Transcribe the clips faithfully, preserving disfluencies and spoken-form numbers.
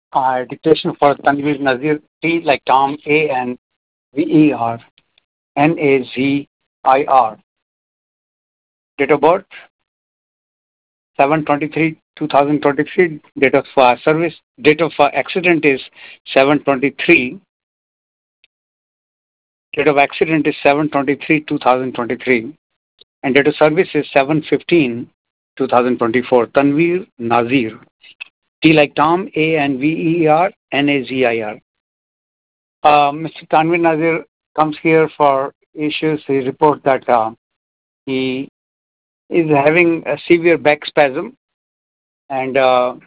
Uh, dictation for Tanvir Nazir, T like Tom, A N V E R N A Z I R. Date of birth seven twenty-three two thousand twenty-three. Date of uh, service, date of uh, accident is seven twenty-three. Date of accident is seven twenty-three two thousand twenty-three. And date of service is seven fifteen two thousand twenty-four. Tanvir Nazir. T like Tom, A N V E R N A Z I R. Uh, Mister Tanvir Nazir comes here for issues. He reports that uh, he is having a severe back spasm, and uh,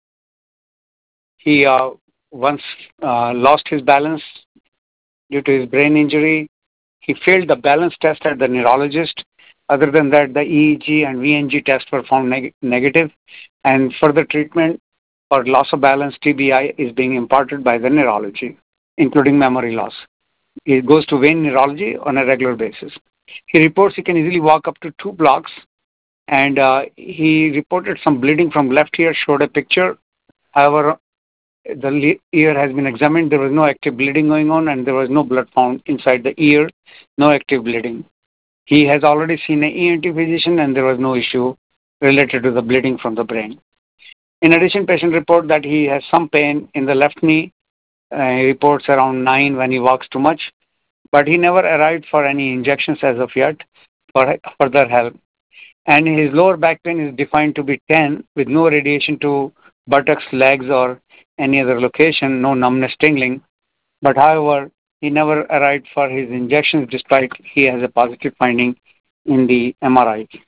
he uh, once uh, lost his balance due to his brain injury. He failed the balance test at the neurologist. Other than that, the E E G and V N G tests were found neg- negative, and further treatment for loss of balance T B I is being imparted by the neurology, including memory loss. He goes to vein neurology on a regular basis. He reports he can easily walk up to two blocks, and uh, he reported some bleeding from left ear, showed a picture. However, the le- ear has been examined. There was no active bleeding going on, and there was no blood found inside the ear, no active bleeding. He has already seen an E N T physician, and there was no issue related to the bleeding from the brain. In addition, patient report that he has some pain in the left knee. Uh, he reports around nine when he walks too much, but he never arrived for any injections as of yet for further help. And his lower back pain is defined to be ten with no radiation to buttocks, legs, or any other location, no numbness, tingling. But however, he never arrived for his injections despite he has a positive finding in the M R I.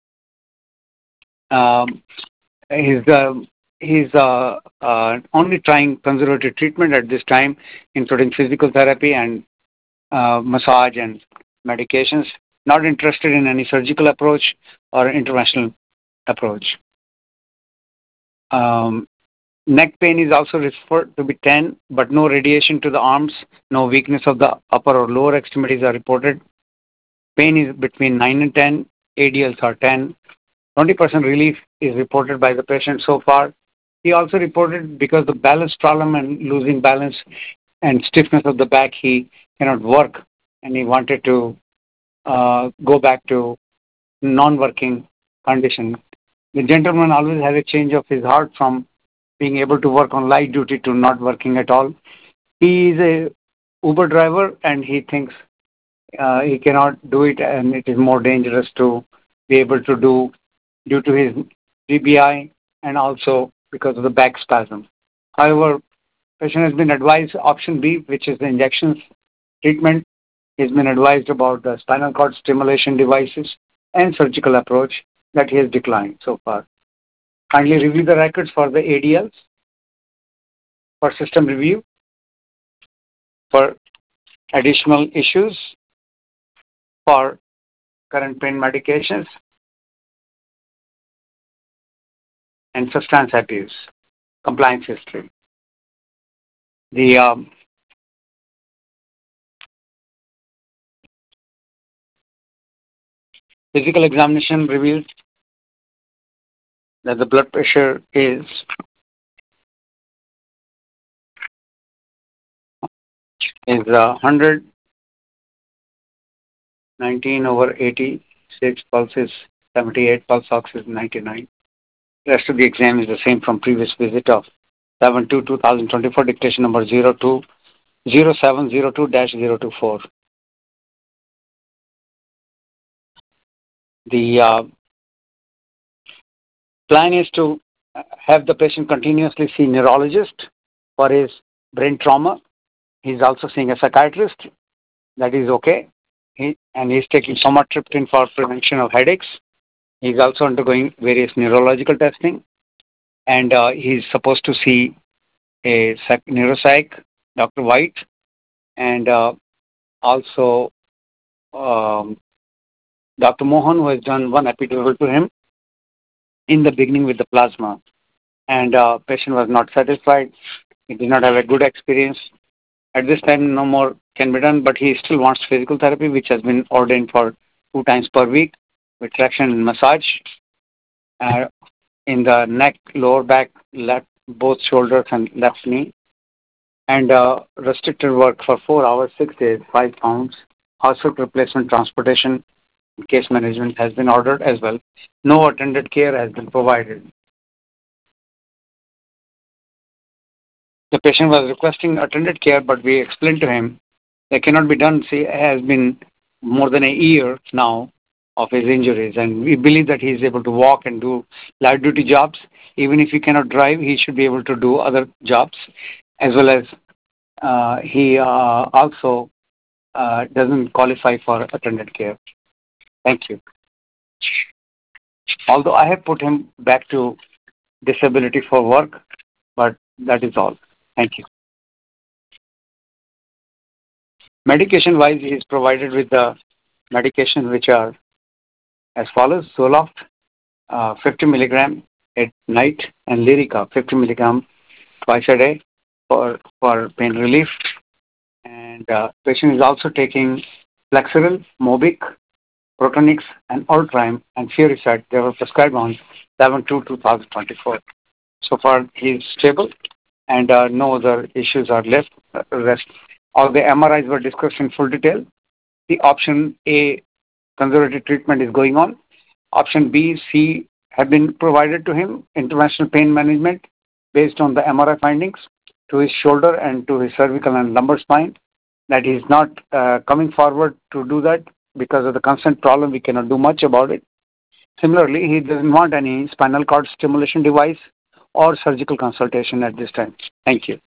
Um, he's uh, he's uh, uh, only trying conservative treatment at this time, including physical therapy and uh, massage and medications. Not interested in any surgical approach or interventional approach. Um, Neck pain is also referred to be ten, but no radiation to the arms, no weakness of the upper or lower extremities are reported. Pain is between nine and ten, A D Ls are ten. twenty percent relief is reported by the patient so far. He also reported because the balance problem and losing balance and stiffness of the back, he cannot work, and he wanted to uh, go back to non-working condition. The gentleman always has a change of his heart from being able to work on light duty to not working at all. He is a Uber driver, and he thinks uh, he cannot do it, and it is more dangerous to be able to do due to his D B I and also because of the back spasm. However, patient has been advised option B, which is the injections treatment. He's been advised about the spinal cord stimulation devices and surgical approach that he has declined so far. Kindly review the records for the A D Ls for system review for additional issues for current pain medications and substance abuse compliance history. The um, physical examination reveals that the blood pressure is is uh, one hundred nineteen over eighty-six, pulse is seventy-eight, pulse ox is ninety-nine. The rest of the exam is the same from previous visit of seven two two thousand twenty-four, dictation number zero two zero seven zero two dash zero two four. The uh, plan is to have the patient continuously see neurologist for his brain trauma. He's also seeing a psychiatrist. That is okay. He, and he's taking somatriptan for prevention of headaches. He's also undergoing various neurological testing. And uh, he's supposed to see a psych, neuropsych, Doctor White, and uh, also um, Doctor Mohan, who has done one epidural to him in the beginning with the plasma. And uh, patient was not satisfied. He did not have a good experience. At this time, no more can be done, but he still wants physical therapy, which has been ordained for two times per week with traction and massage uh, in the neck, lower back, left, both shoulders and left knee, and uh, restricted work for four hours, six days, five pounds. Hospital replacement transportation case management has been ordered as well. No attended care has been provided. The patient was requesting attended care, but we explained to him that cannot be done. See, it has been more than a year now of his injuries, and we believe that he is able to walk and do light duty jobs. Even if he cannot drive, he should be able to do other jobs, as well as uh, he uh, also uh, doesn't qualify for attended care. Thank you. Although I have put him back to disability for work, but that is all. Thank you. Medication-wise, he is provided with the medications which are as follows: Zoloft, uh, fifty milligram at night, and Lyrica, fifty milligram twice a day for, for pain relief. And uh, patient is also taking Flexeril, Mobic, Protonix, and Ultime, and Furicide. They were prescribed on seven two two thousand twenty-four. So far, he is stable, and uh, no other issues are left. Uh, rest. All the M R Is were discussed in full detail. The option A, conservative treatment, is going on. Option B, C have been provided to him, interventional pain management, based on the M R I findings to his shoulder and to his cervical and lumbar spine. That he is not uh, coming forward to do that because of the consent problem. We cannot do much about it. Similarly, he doesn't want any spinal cord stimulation device or surgical consultation at this time. Thank you.